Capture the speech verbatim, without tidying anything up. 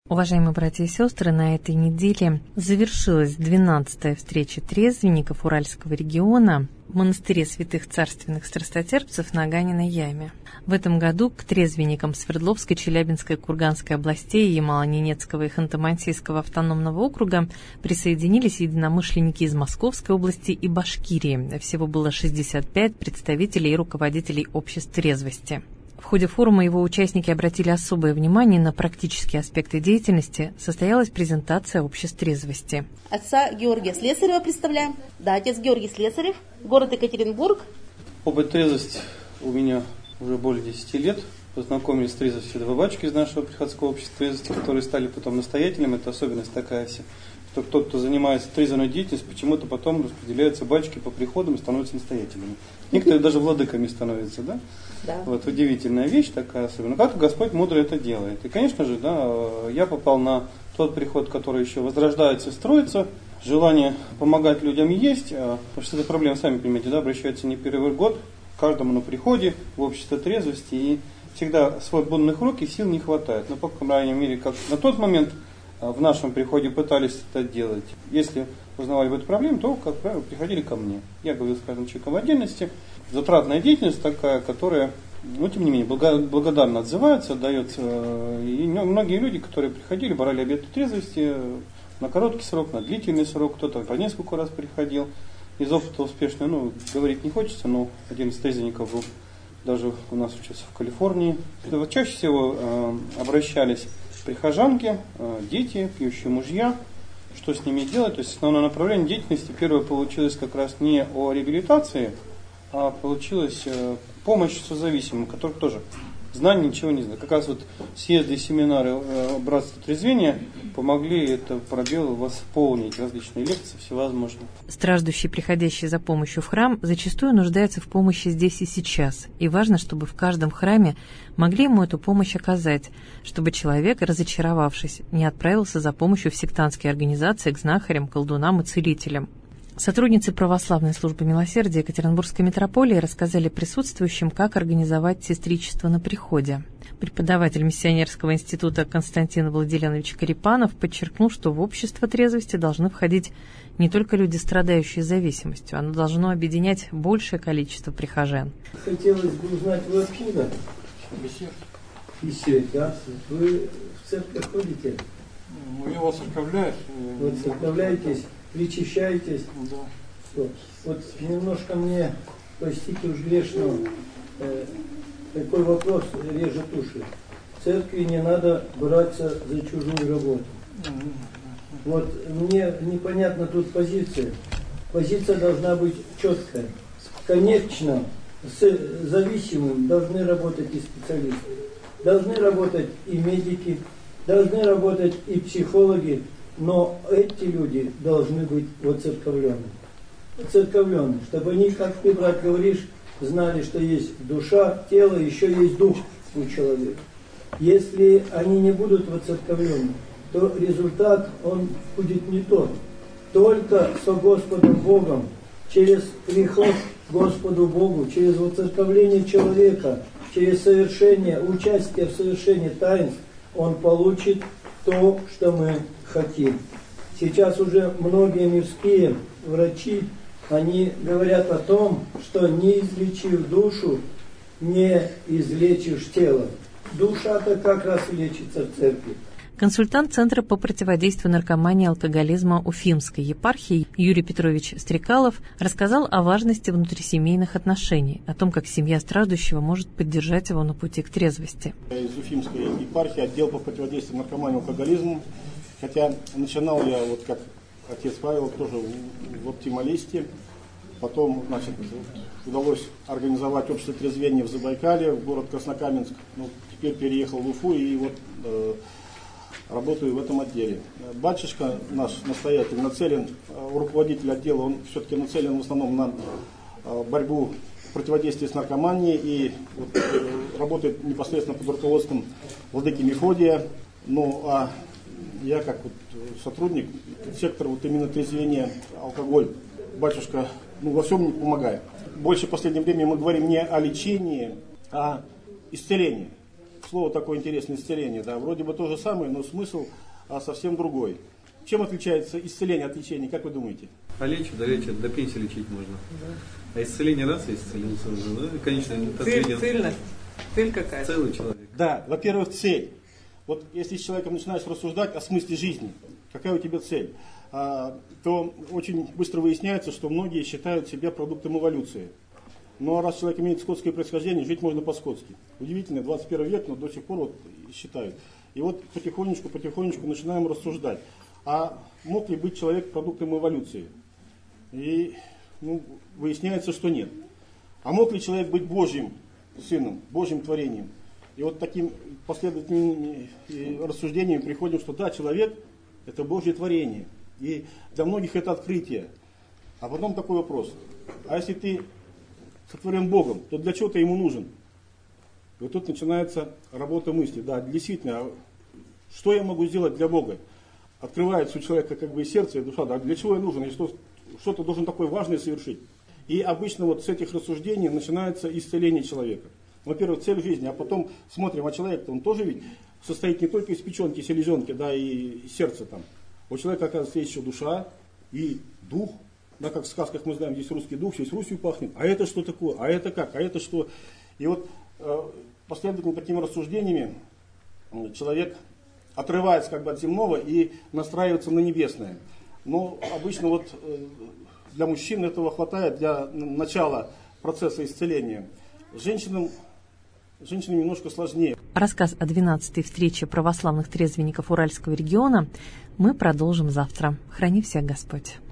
Уважаемые братья и сестры, на этой неделе завершилась двенадцатая встреча трезвенников Уральского региона в монастыре святых царственных страстотерпцев на Аганиной яме. В этом году к трезвенникам Свердловской, Челябинской, Курганской областей, Ямало-Ненецкого и Ханты-Мансийского автономного округа присоединились единомышленники из Московской области и Башкирии. Всего было шестьдесят пять представителей и руководителей обществ трезвости. В ходе форума его участники обратили особое внимание на практические аспекты деятельности. Состоялась презентация обществ трезвости. Отца Георгия Слесарева представляем. Да, отец Георгий Слесарев, город Екатеринбург. Опыт трезвости у меня уже более десяти лет. Познакомились с трезвостью два батюшки из нашего приходского общества трезвости, которые стали потом настоятелями. Это особенность такая вся, что тот, кто занимается трезвенной деятельностью, почему-то потом распределяются батюшки по приходам и становятся настоятелями. Некоторые даже владыками становятся, да? Да. Вот удивительная вещь такая особенно. Как Господь мудро это делает. И, конечно же, да, я попал на тот приход, который еще возрождается и строится. Желание помогать людям есть. Потому что эта проблема, сами понимаете, да, обращается не первый год к каждому на приходе в общество трезвости. И всегда свободных рук и сил не хватает. Но, по крайней мере, как на тот момент в нашем приходе пытались это делать. Если узнавали об этой проблеме, то, как правило, приходили ко мне. Я говорил с каждым человеком в отдельности. Затратная деятельность такая, которая, ну, тем не менее, благодарно отзывается, отдается. И многие люди, которые приходили, брали обет трезвости на короткий срок, на длительный срок, кто-то по несколько раз приходил. Из опыта успешно, ну, говорить не хочется, но один из трезвенников был, даже у нас учился в Калифорнии. Вот чаще всего э, обращались прихожанки, э, дети, пьющие мужья. Что с ними делать? То есть основное направление деятельности первое получилось как раз не о реабилитации, а получилась э, помощь созависимым, которых тоже знаний ничего не знают. Как раз вот съезды и семинары э, братства трезвения помогли это пробел восполнить, различные лекции всевозможные. Страждущий, приходящий за помощью в храм, зачастую нуждается в помощи здесь и сейчас. И важно, чтобы в каждом храме могли ему эту помощь оказать, чтобы человек, разочаровавшись, не отправился за помощью в сектантские организации к знахарям, колдунам и целителям. Сотрудницы православной службы милосердия Екатеринбургской митрополии рассказали присутствующим, как организовать сестричество на приходе. Преподаватель миссионерского института Константин Владимирович Карипанов подчеркнул, что в общество трезвости должны входить не только люди, страдающие зависимостью, оно должно объединять большее количество прихожан. Хотелось бы узнать, вы откуда? Беседа, да? Вы в церковь ходите? Ну, я вас церковляюсь. Вот церковляетесь? Причащаетесь? Да. Что? Вот немножко мне, простите уж грешного, э, такой вопрос режет уши. В церкви не надо браться за чужую работу. Вот мне непонятна тут позиция. Позиция должна быть четкая. Конечно, с зависимым должны работать и специалисты. Должны работать и медики, должны работать и психологи. Но эти люди должны быть воцерковлены. Воцерковлены, чтобы они, как ты, брат, говоришь, знали, что есть душа, тело, еще есть дух у человека. Если они не будут воцерковлены, то результат, он будет не тот. Только со Господом Богом, через приход к Господу Богу, через воцерковление человека, через совершение, участие в совершении таинств, он получит то, что мы хотим. Сейчас уже многие мирские врачи, они говорят о том, что не излечив душу, не излечишь тело. Душа-то как раз и лечится в церкви. Консультант Центра по противодействию наркомании и алкоголизма Уфимской епархии Юрий Петрович Стрекалов рассказал о важности внутрисемейных отношений, о том, как семья страждущего может поддержать его на пути к трезвости. Из Уфимской епархии, отдел по противодействию наркомании и алкоголизму. Хотя начинал я, вот как отец Павел, тоже в оптималисте. Потом, значит, удалось организовать общество трезвения в Забайкале, в город Краснокаменск. Ну, теперь переехал в Уфу и вот э, работаю в этом отделе. Батюшка наш настоятель нацелен, руководитель отдела, он все-таки нацелен в основном на э, борьбу, противодействие с наркоманией и вот, э, работает непосредственно под руководством владыки Мефодия. Ну, а я как вот сотрудник, сектор вот именно трезвения, алкоголь, батюшка ну, во всем помогает. Больше в последнее время мы говорим не о лечении, а исцелении. слово такое интересное, исцеление, да, вроде бы то же самое, но смысл а, совсем другой. Чем отличается исцеление от лечения, как вы думаете? А лечат, да лечат, до пенсии лечить можно. Да. А исцеление раз и исцелился уже, да? Конечно, это Цель, цельность. Цель какая? Целый человек. Да, во-первых, цель. Вот если с человеком начинаешь рассуждать о смысле жизни, какая у тебя цель, а, то очень быстро выясняется, что многие считают себя продуктом эволюции. Но раз человек имеет скотское происхождение, жить можно по-скотски. Удивительно, двадцать первый век, но до сих пор вот считают. И вот потихонечку, потихонечку начинаем рассуждать. А мог ли быть человек продуктом эволюции? И ну, выясняется, что нет. А мог ли человек быть Божьим сыном, Божьим творением? И вот таким последовательным рассуждением приходим, что да, человек – это Божье творение. И для многих это открытие. А потом такой вопрос. А если ты сотворен Богом, то для чего ты ему нужен? И вот тут начинается работа мысли. Да, действительно, что я могу сделать для Бога? Открывается у человека как бы и сердце, и душа. Да, для чего я нужен? И что, что-то должен такое важное совершить. И обычно вот с этих рассуждений начинается исцеление человека. Во-первых, цель жизни, а потом смотрим, а человек-то он тоже ведь состоит не только из печенки, селезенки, да, и сердца там. У человека, оказывается, есть еще душа и дух. Да, как в сказках мы знаем, здесь русский дух, здесь Русью пахнет. А это что такое? А это как? А это что? И вот э, последовательно такими рассуждениями человек отрывается как бы от земного и настраивается на небесное. Но обычно вот э, для мужчин этого хватает для начала процесса исцеления. Женщинам, женщинам немножко сложнее. Рассказ о двенадцатой встрече православных трезвенников Уральского региона мы продолжим завтра. Храни всех Господь.